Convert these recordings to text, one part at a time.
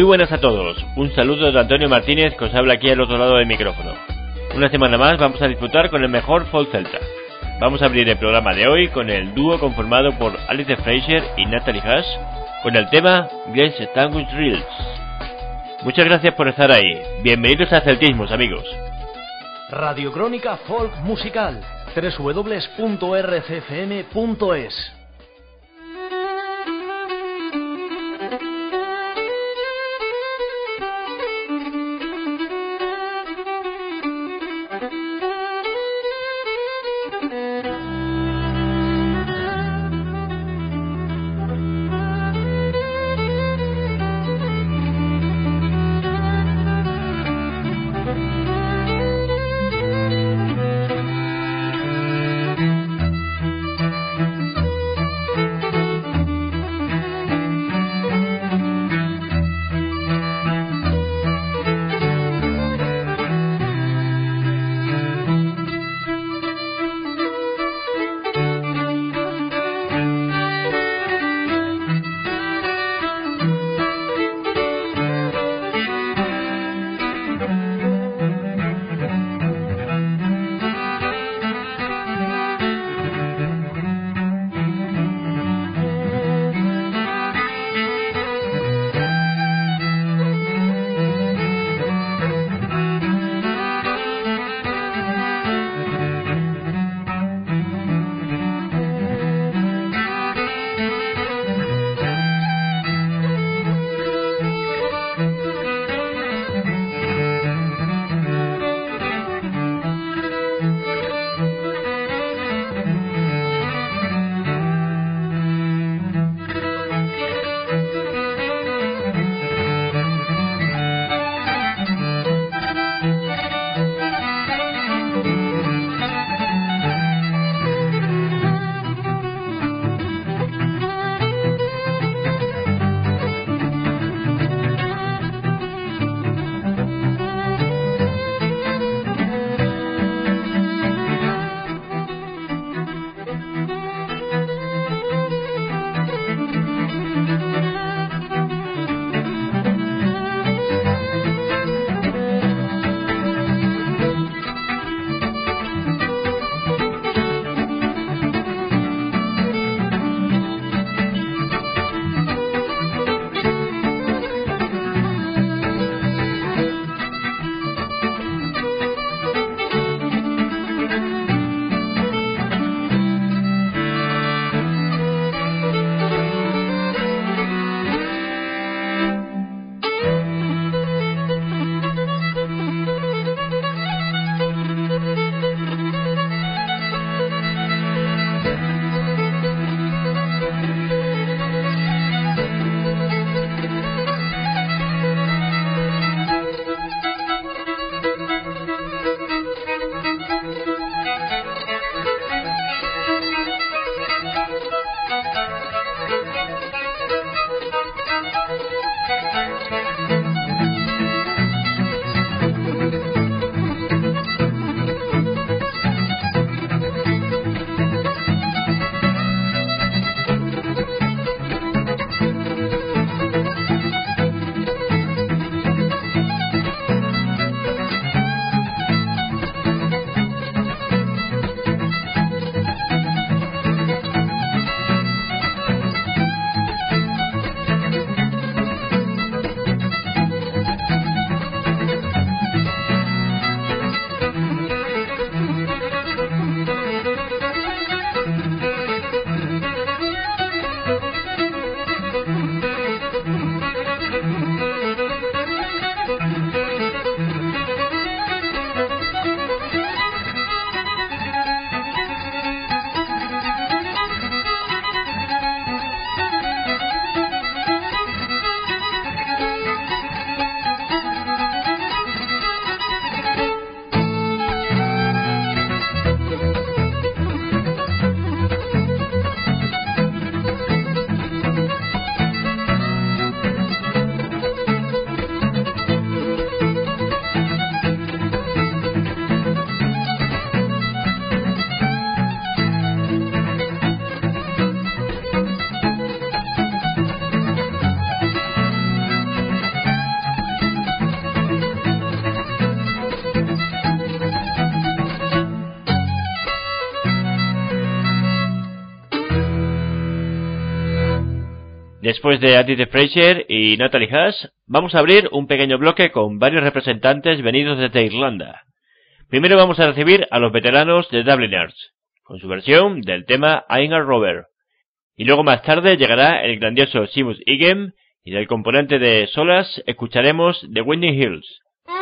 Muy buenas a todos, un saludo de Antonio Martínez que os habla aquí al otro lado del micrófono. Una semana más vamos a disfrutar con el mejor folk celta. Vamos a abrir el programa de hoy con el dúo conformado por Alice Fraser y Natalie Hush con el tema Glenn Stanwich Reels. Muchas gracias por estar ahí, bienvenidos a Celtismos, amigos. Radio Crónica Folk Musical, www.rcfm.es. Después de Alice Fraser y Natalie Haas, vamos a abrir un pequeño bloque con varios representantes venidos desde Irlanda. Primero vamos a recibir a los veteranos de Dubliners, con su versión del tema I'm a Rover. Y luego más tarde llegará el grandioso Seamus Egan, y del componente de solas escucharemos The Winding Hills.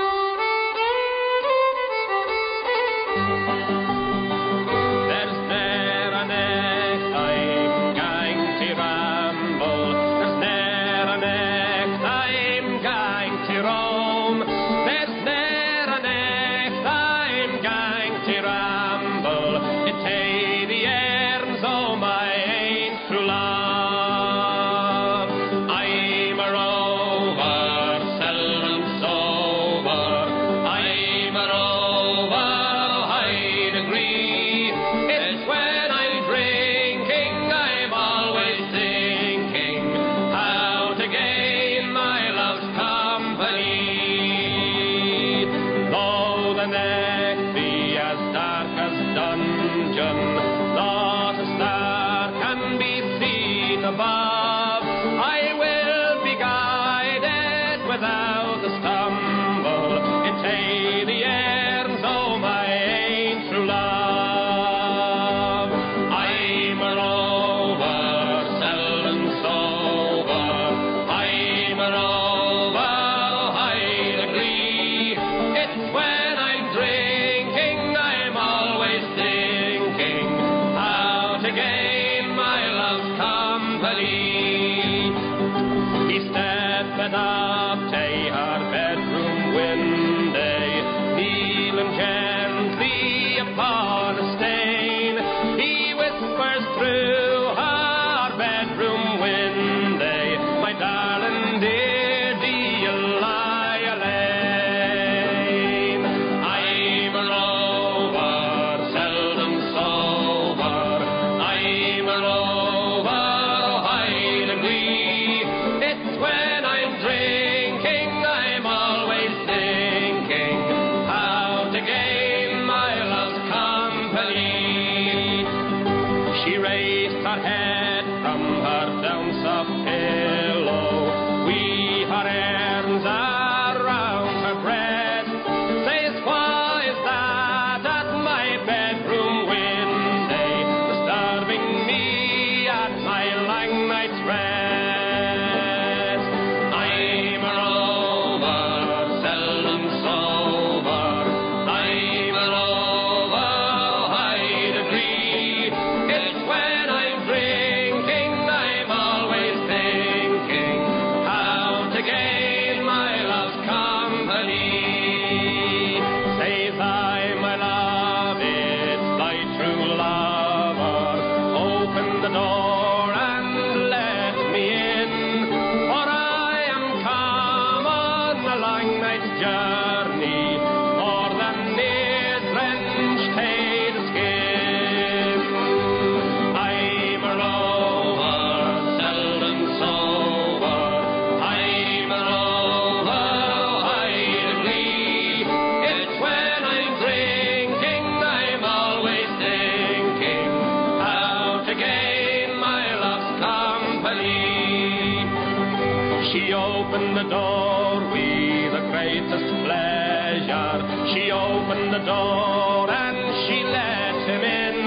She opened the door with the greatest pleasure. She opened the door and she let him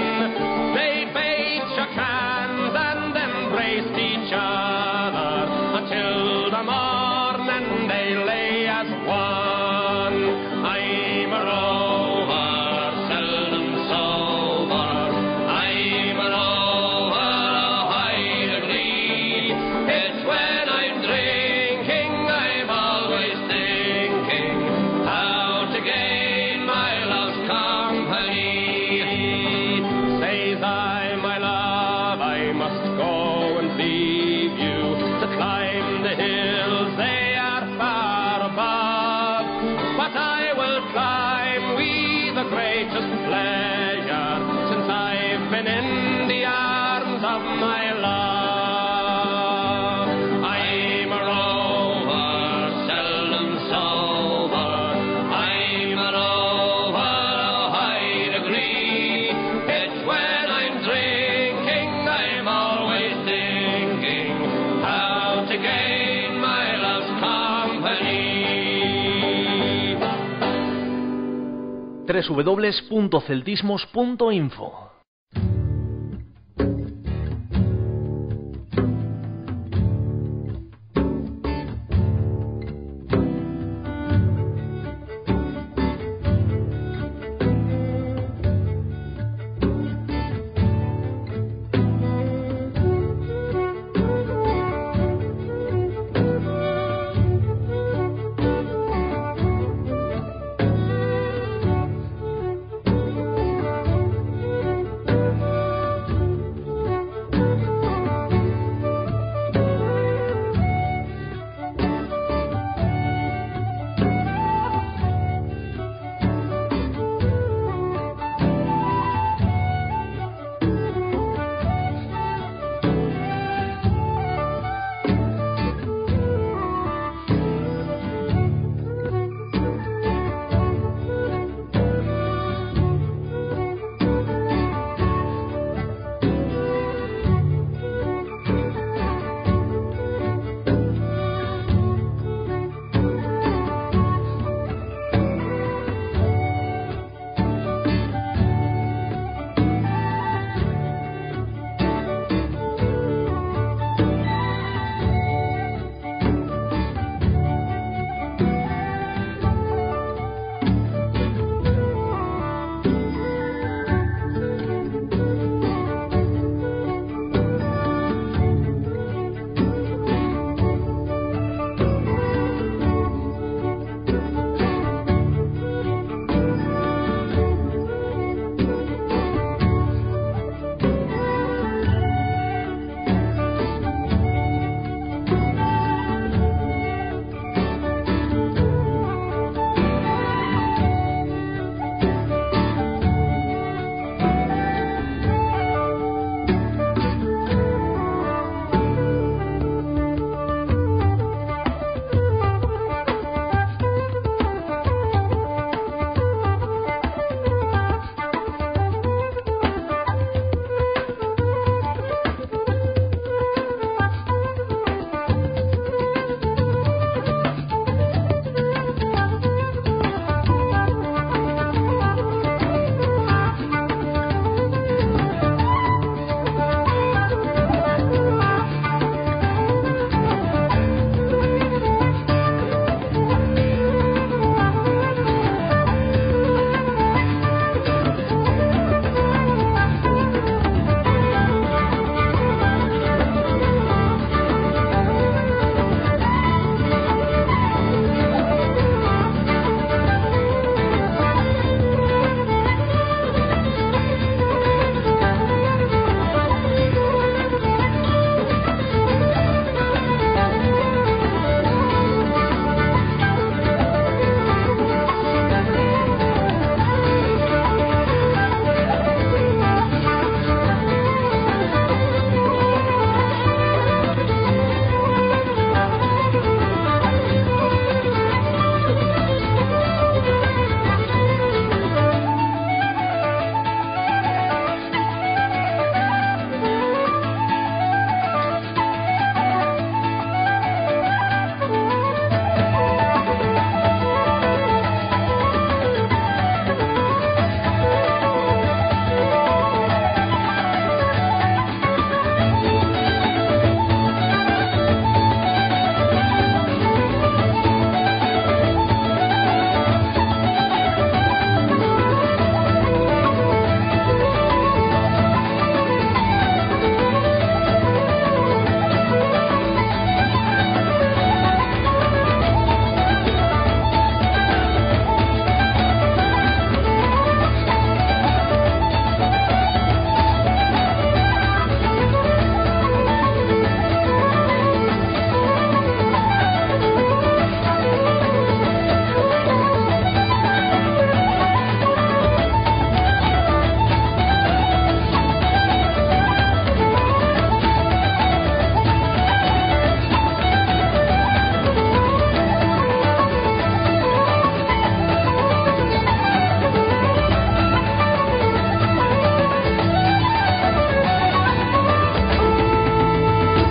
in. They both shook hands and embraced each other until the morning they lay as one. I'm a rover, seldom sober. I'm a rover, I agree. It's when I'm drinking, I'm always thinking how to gain my love's company. Says I, my love, I must go and leave you to climb the hills, they are far above. But I will climb with the greatest pleasure, since I've been in the arms of my love. I'm a rover, seldom sober. I'm a rover, I'd agree. It's when I'm drinking, I'm always thinking how www.celtismos.info.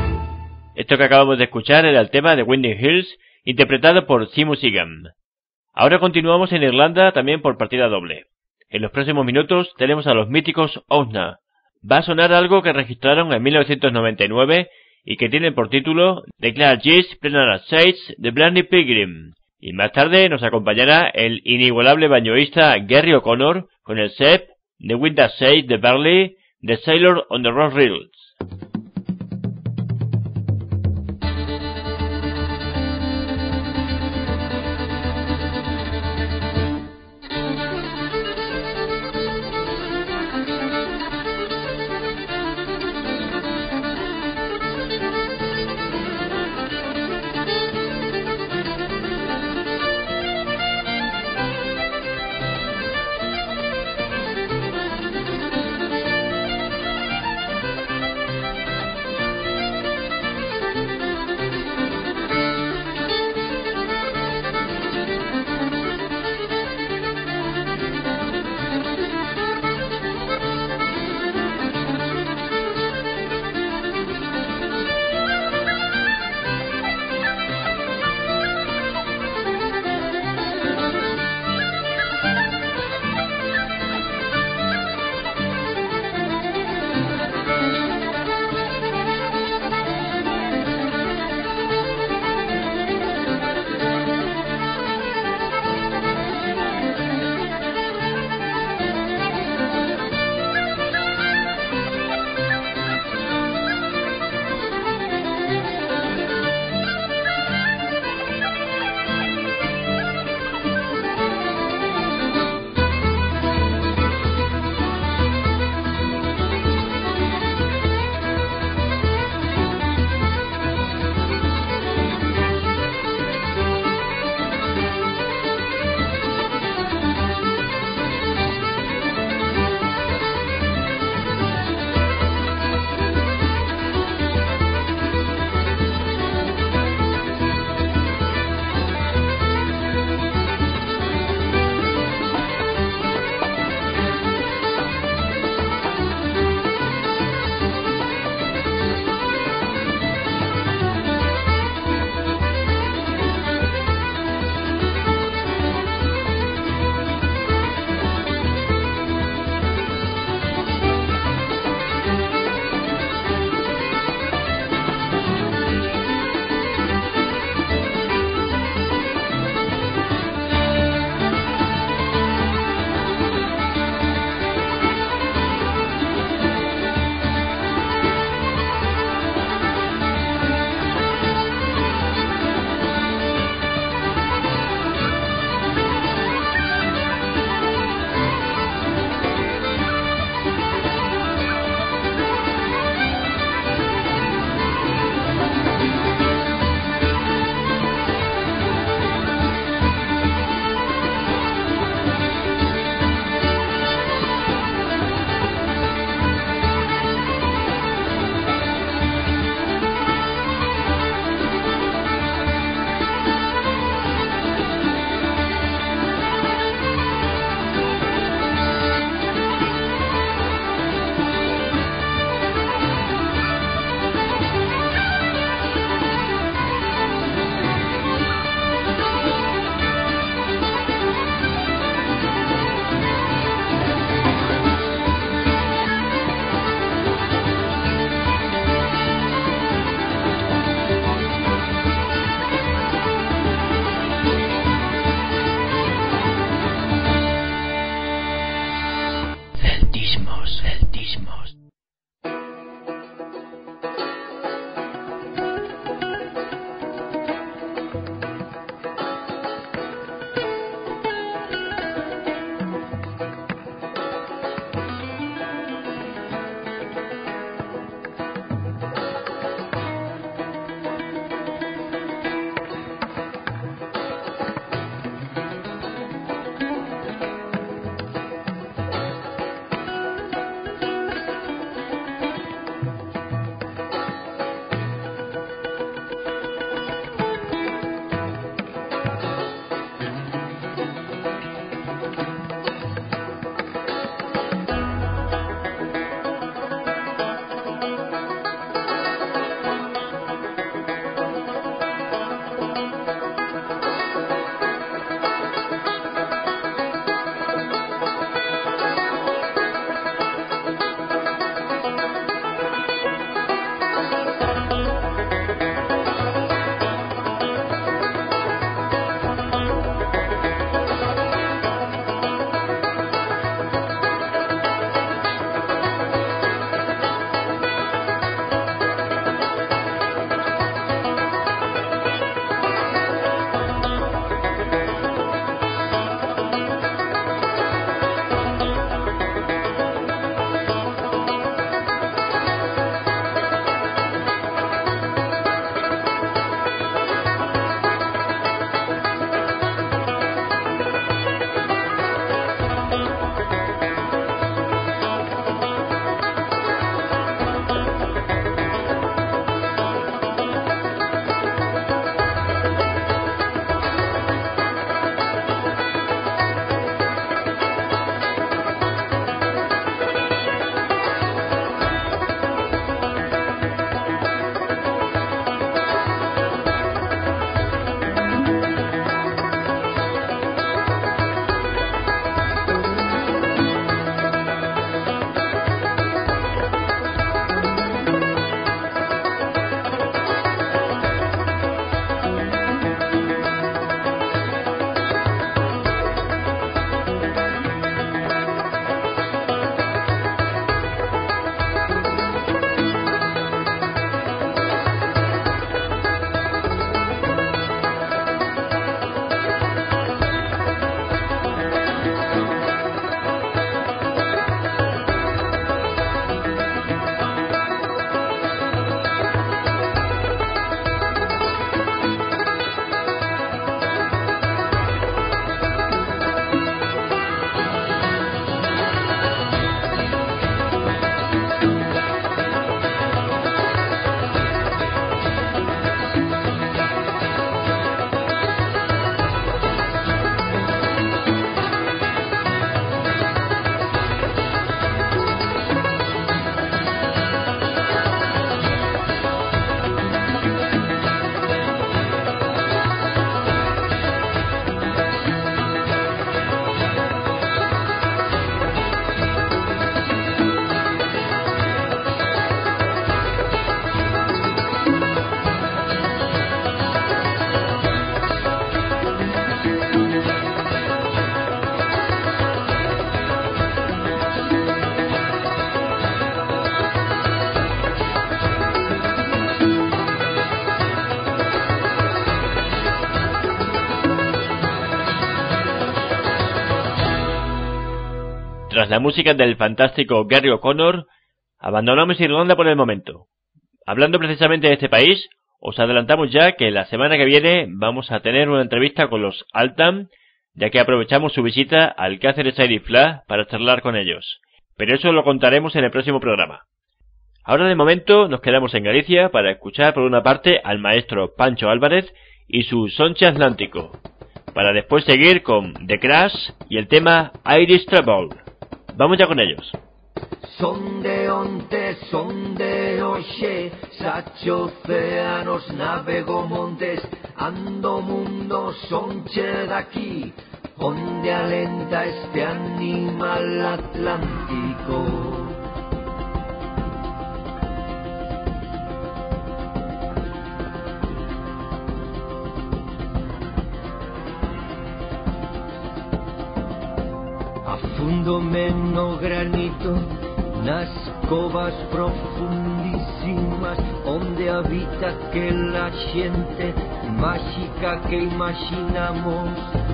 Esto que acabamos de escuchar era el tema de Winding Hills, interpretado por Seamus Egan. Ahora continuamos en Irlanda también por partida doble. En los próximos minutos tenemos a los míticos Owna. Va a sonar algo que registraron en 1999 y que tiene por título The Clare Gist Plenary Sage de Blarney Pilgrim. Y más tarde nos acompañará el inigualable banjoísta Gerry O'Connor con el SEP The Wind That Sage de Barley, The Sailor on the Rock Reels. Tras la música del fantástico Gary O'Connor, abandonamos Irlanda por el momento. Hablando precisamente de este país, os adelantamos ya que la semana que viene vamos a tener una entrevista con los Altam, ya que aprovechamos su visita al Cáceres Air y Fla para charlar con ellos. Pero eso lo contaremos en el próximo programa. Ahora de momento nos quedamos en Galicia para escuchar por una parte al maestro Pancho Álvarez y su Sonche Atlántico, para después seguir con The Crash y el tema Irish Trouble. Vamos ya con ellos. Son de onte, son de oxe, sacho océanos, navego montes, ando mundo, sonche daqui, onde alenta este animal atlántico. Afúndome no granito, nas covas profundísimas, onde habita aquela xente máxica que imaginamos.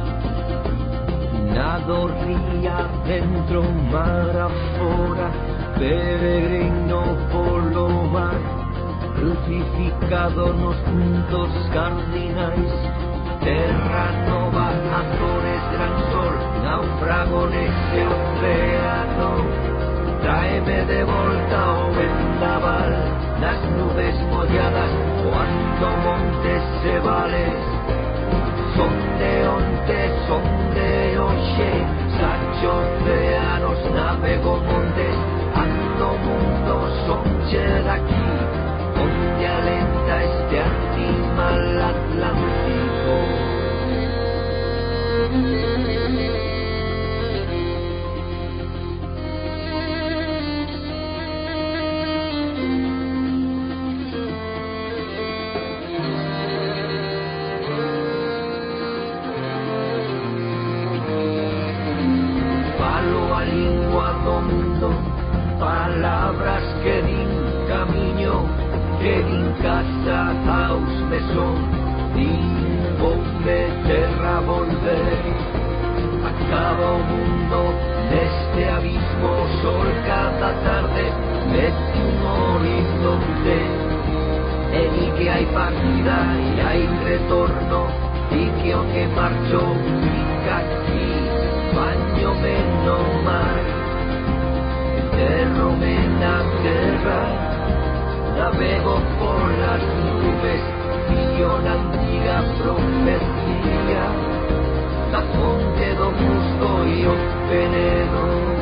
Nado ría dentro, mar afora, peregrino polo mar, crucificado nos puntos cardinais, terra nova, Azores, gran sol, naufrago nese océano. Tráeme de volta o vendaval, las nubes molladas, cuando montes se vales. Son de onte, son de oxe, sacho océanos, navego montes, ando mundo, sonche daqui, onde alenta este animal atlántico. Palabras que din camiño, que din casa aos mesón, din volve terra volver. Acaba o mundo neste abismo, sol cada tarde mete un horizonte. E di que hai partida e hai retorno, di que o que marchou fica aquí, bañome no mar. Enterrome na terra, navego por las nubes, pillo na antiga profecía, la fonte do musgo e o veneno.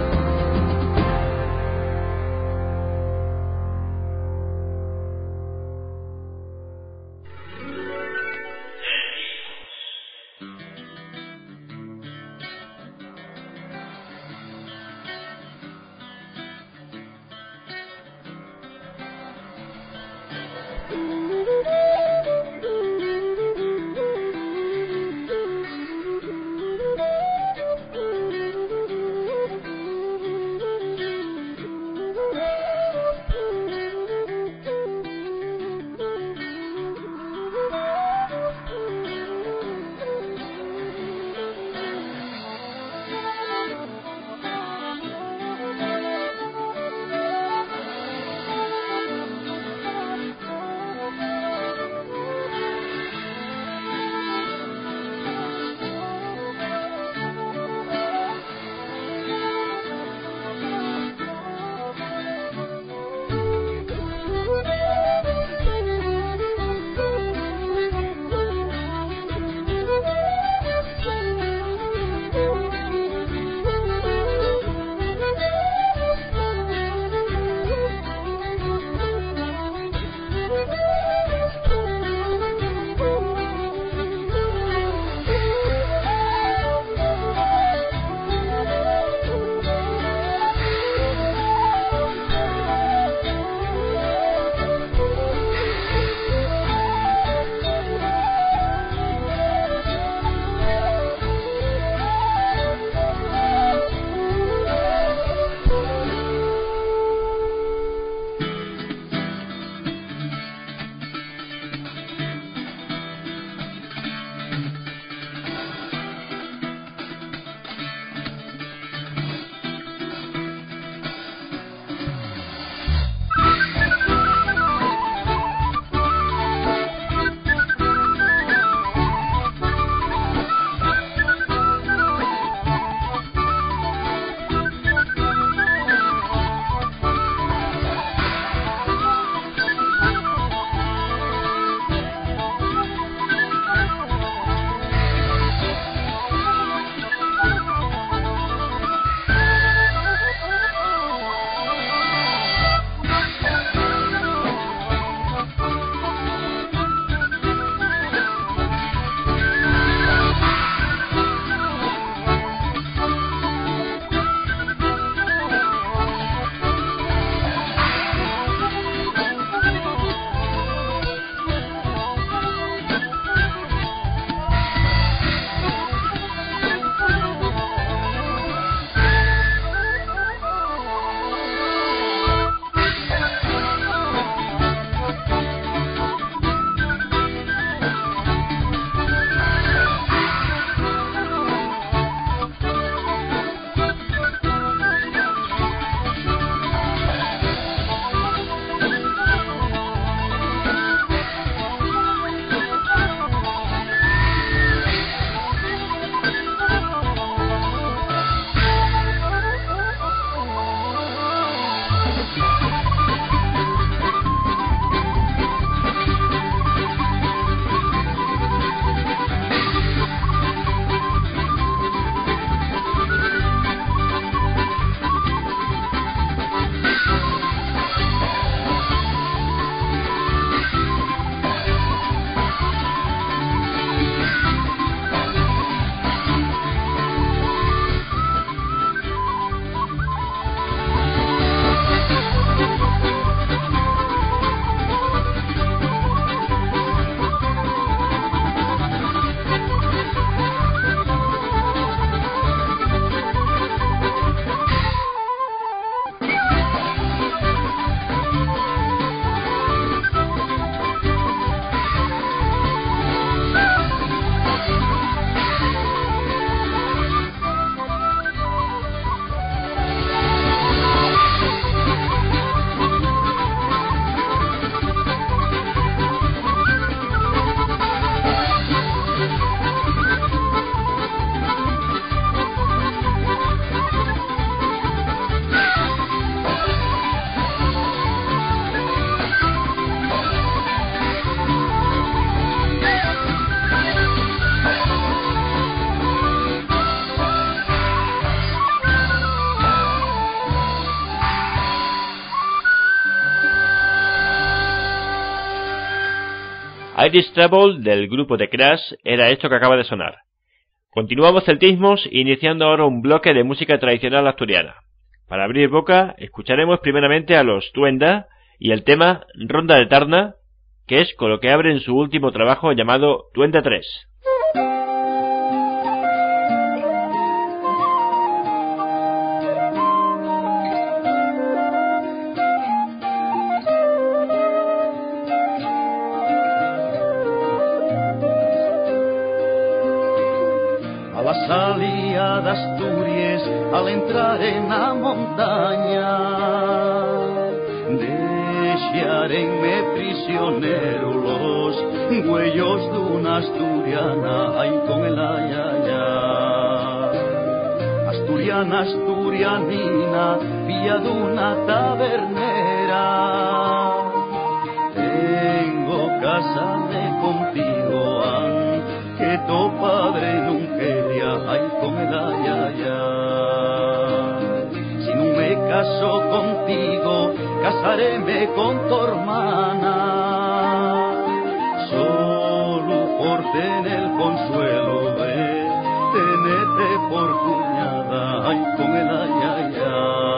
Irish Trouble del grupo The Crash era esto que acaba de sonar. Continuamos celtismos, iniciando ahora un bloque de música tradicional asturiana. Para abrir boca, escucharemos primeramente a los Tuenda y el tema Ronda de Tarna, que es con lo que abren su último trabajo llamado Tuenda 3. A la salida de Asturias, al entrar en la montaña, dejarenme prisionero los huellos de una asturiana, ay con el ayaya. Asturiana, asturianina, vía de una tabernera, tengo casarme contigo, que tu padre nunca quería, ay con el ayaya. Si no me caso contigo, casaréme con tu hermana, solo por tener el consuelo de tenerte por cuñada, ay con el ayaya.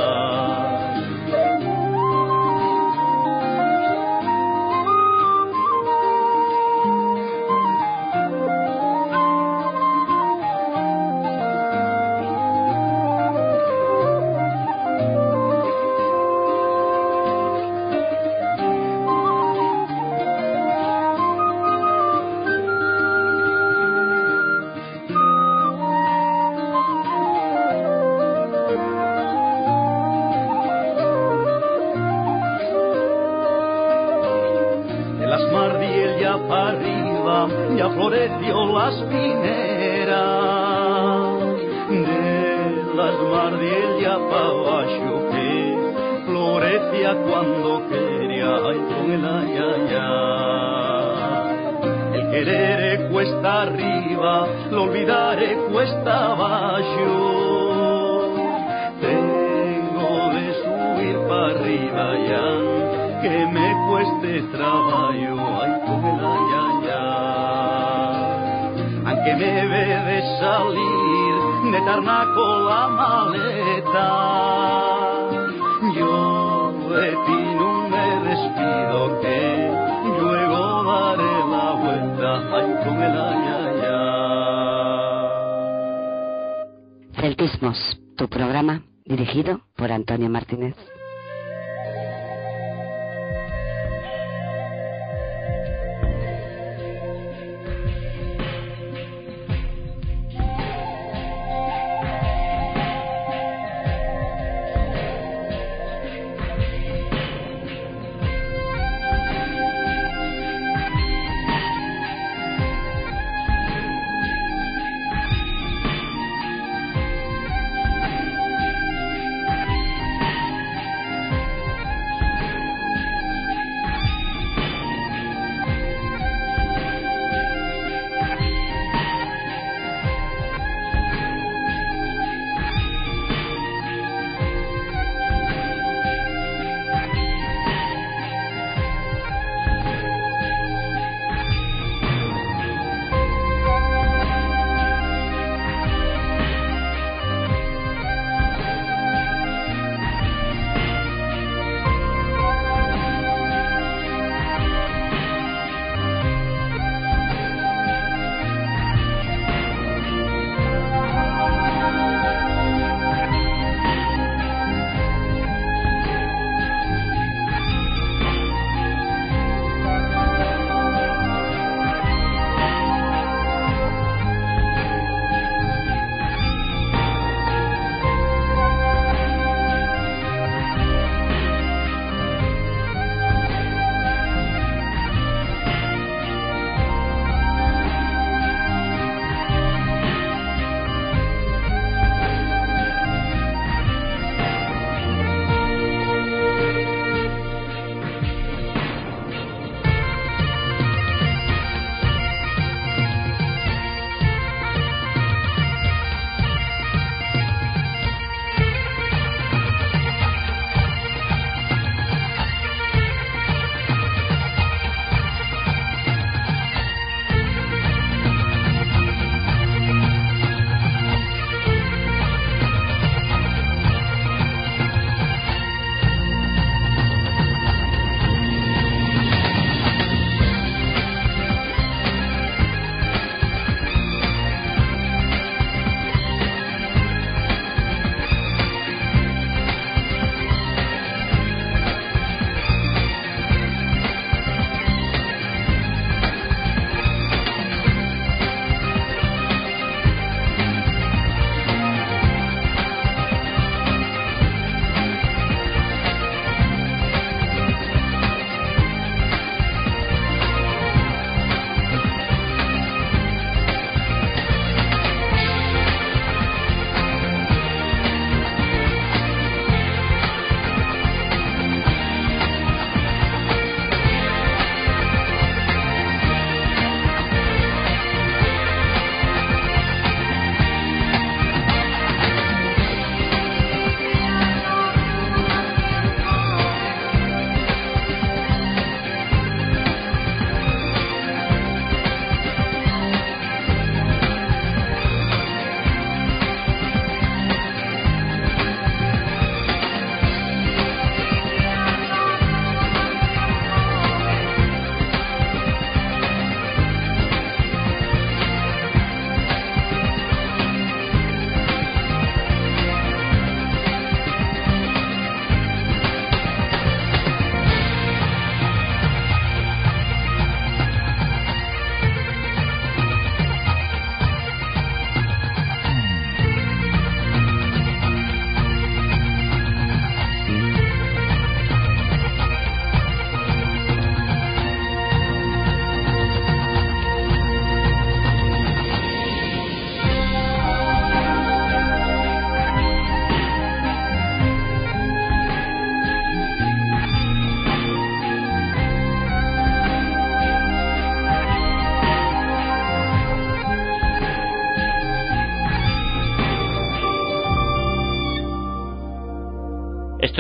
Ya floreció las pineras, de las mardiellas para abajo que florecía cuando quería, ay con el ayaya. El querer cuesta arriba, lo olvidaré cuesta abajo. Tengo de subir para arriba ya, que me cueste trabajo, ay con el ayaya. Que me ve de salir de Tarnaco la maleta, yo de ti no me despido, que luego daré la vuelta, ay con el ayaya. Celtismos, tu programa dirigido por Antonio Martínez.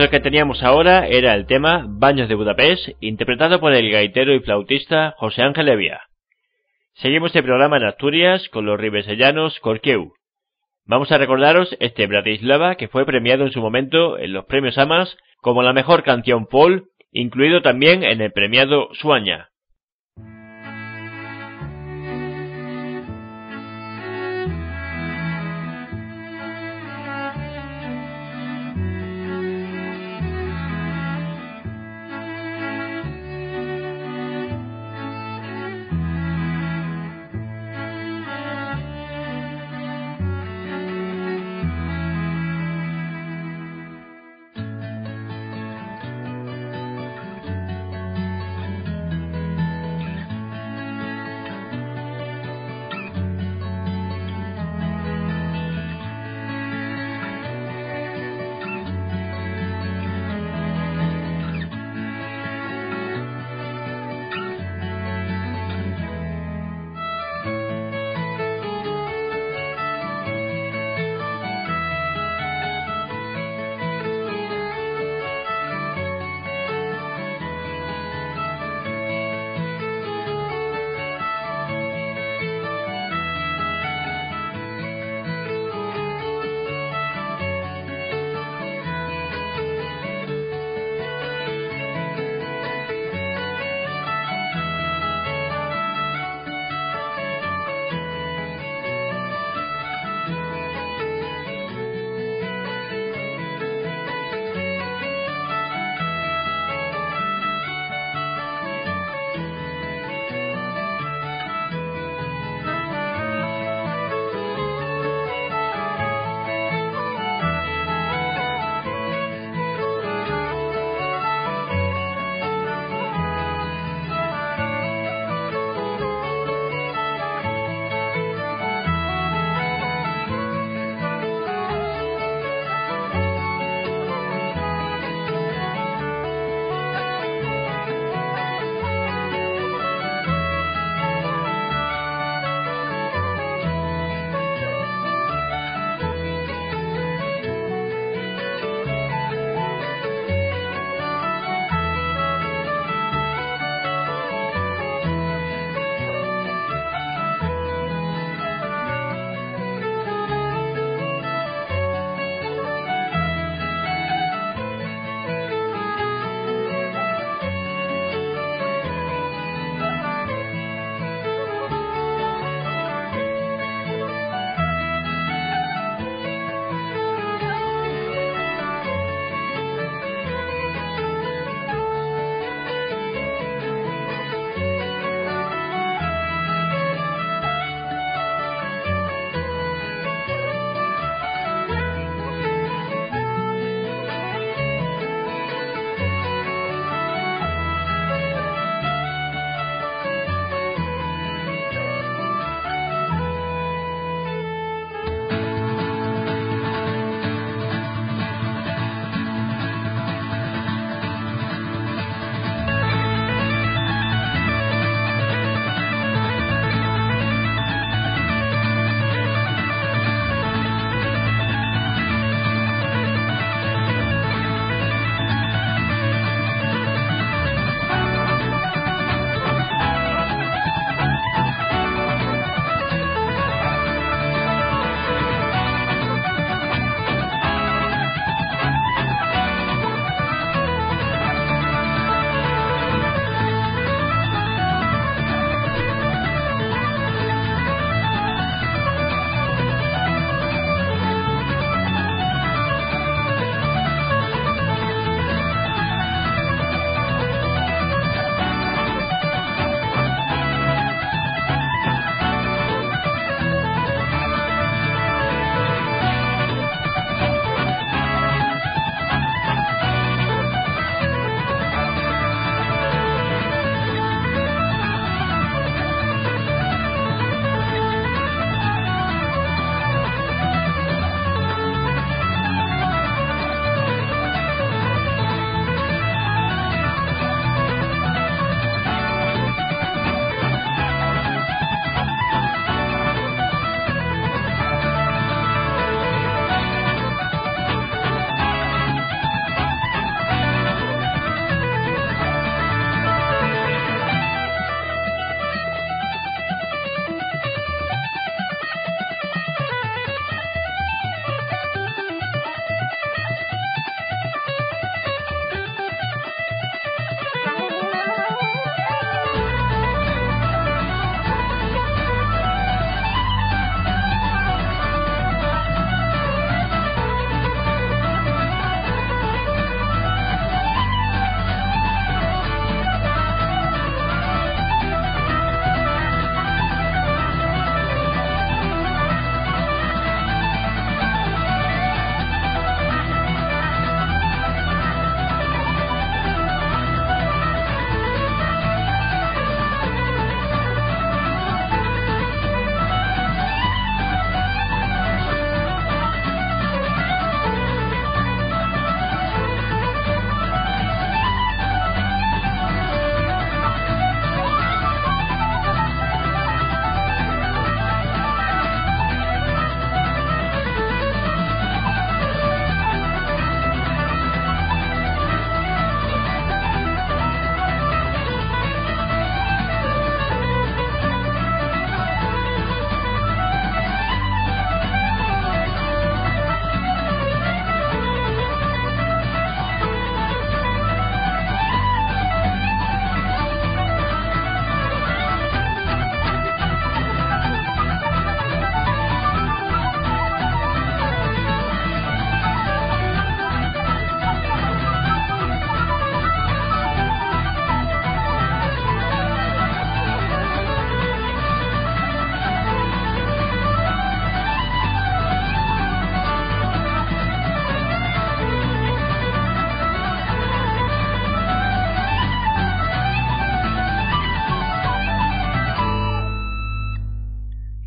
otro que teníamos ahora era el tema Baños de Budapest, interpretado por el gaitero y flautista José Ángel Evia. Seguimos el programa en Asturias con los ribesellanos Corqueu. Vamos a recordaros este Bratislava que fue premiado en su momento en los premios AMAS como la mejor canción folk, incluido también en el premiado Suaña.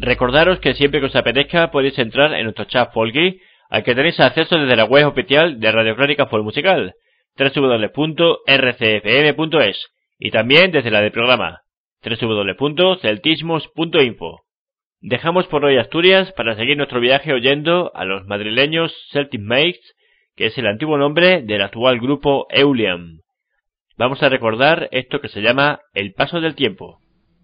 Recordaros que siempre que os apetezca podéis entrar en nuestro chat folky, al que tenéis acceso desde la web oficial de Radio Crónica Folk Musical, www.rcfm.es, y también desde la del programa, www.celtismos.info. Dejamos por hoy Asturias para seguir nuestro viaje oyendo a los madrileños Celtic Mates, que es el antiguo nombre del actual grupo Euliam. Vamos a recordar esto que se llama El paso del tiempo.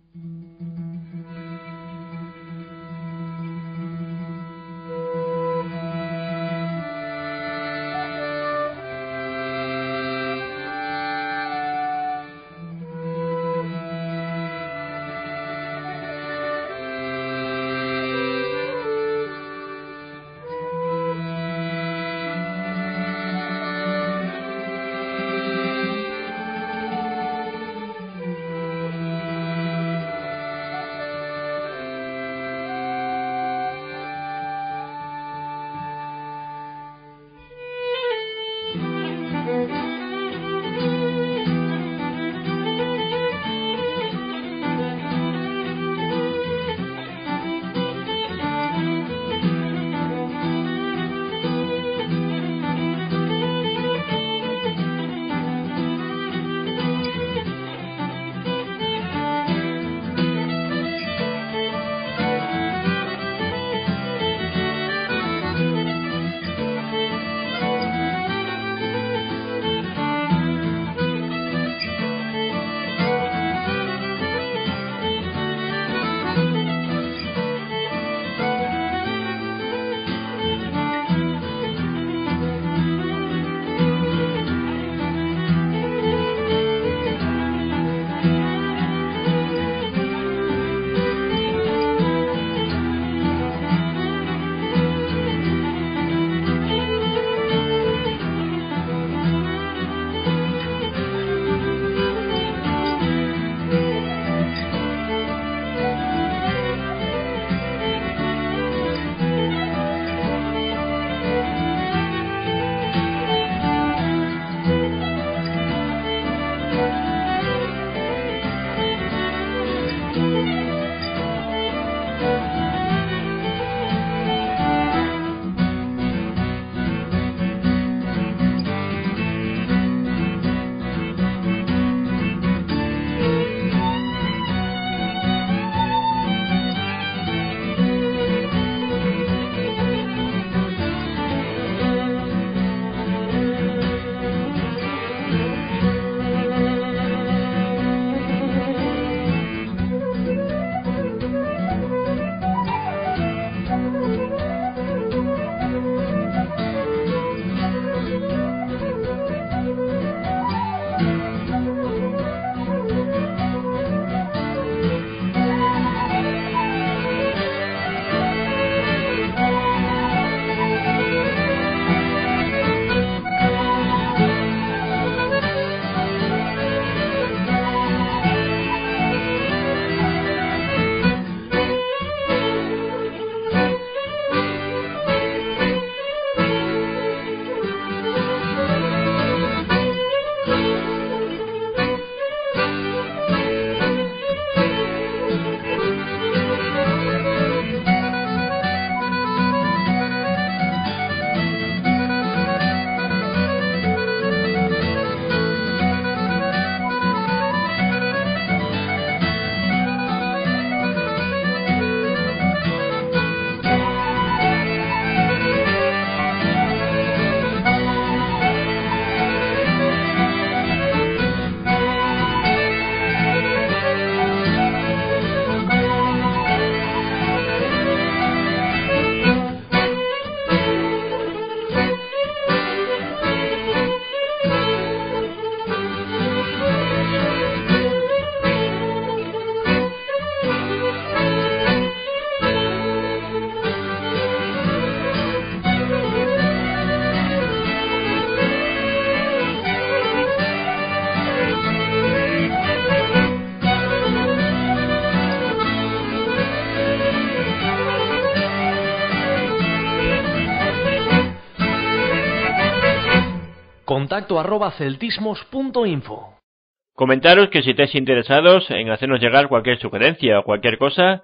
contacto@celtismos.info. Comentaros que si estáis interesados en hacernos llegar cualquier sugerencia o cualquier cosa,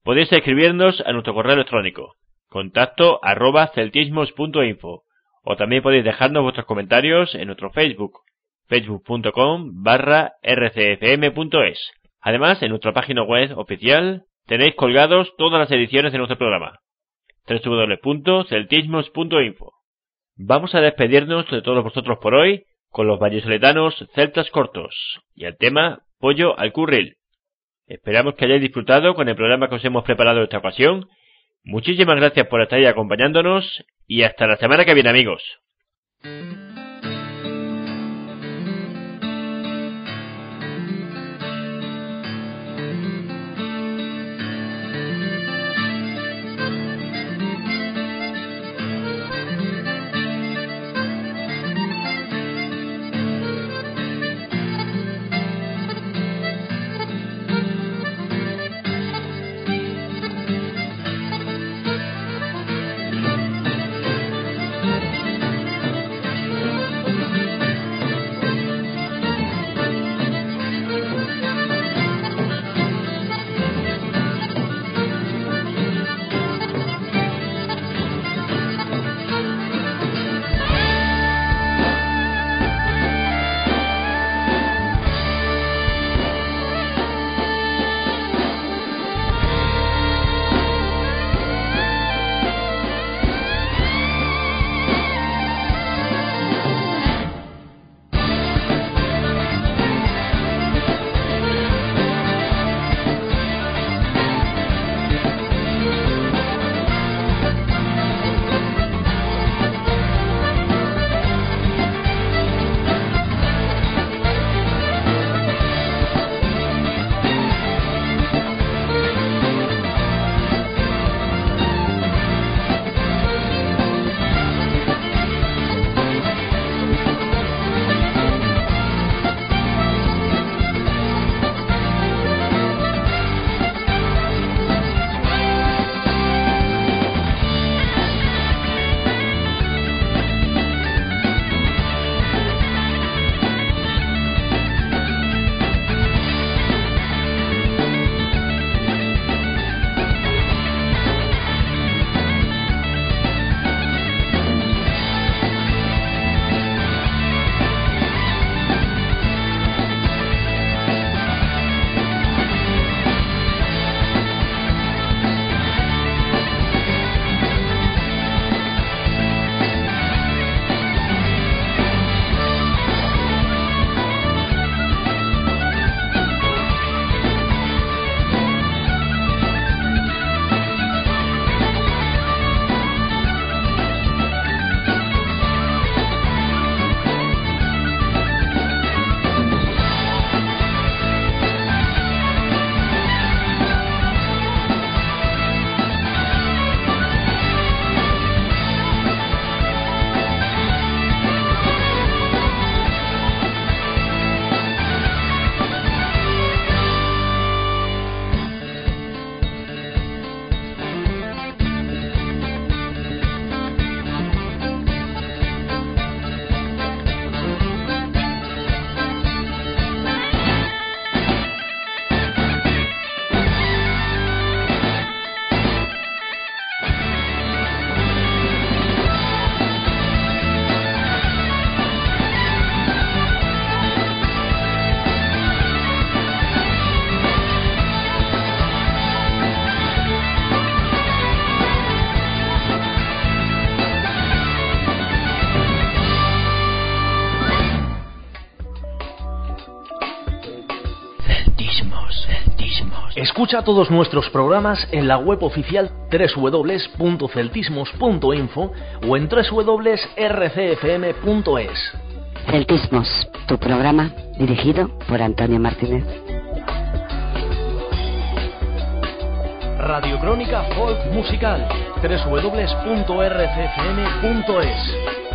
Podéis escribirnos a nuestro correo electrónico, contacto@celtismos.info, o también podéis dejarnos vuestros comentarios en nuestro Facebook, facebook.com/rcfm.es. Además, en nuestra página web oficial tenéis colgados todas las ediciones de nuestro programa, www.celtismos.info. Vamos a despedirnos de todos vosotros por hoy con los vallisoletanos Celtas Cortos y el tema Pollo al Curril. Esperamos que hayáis disfrutado con el programa que os hemos preparado esta ocasión. Muchísimas gracias por estar ahí acompañándonos y hasta la semana que viene, amigos. Escucha todos nuestros programas en la web oficial www.celtismos.info o en www.rcfm.es. Celtismos, tu programa dirigido por Antonio Martínez. Radiocrónica Folk Musical, www.rcfm.es.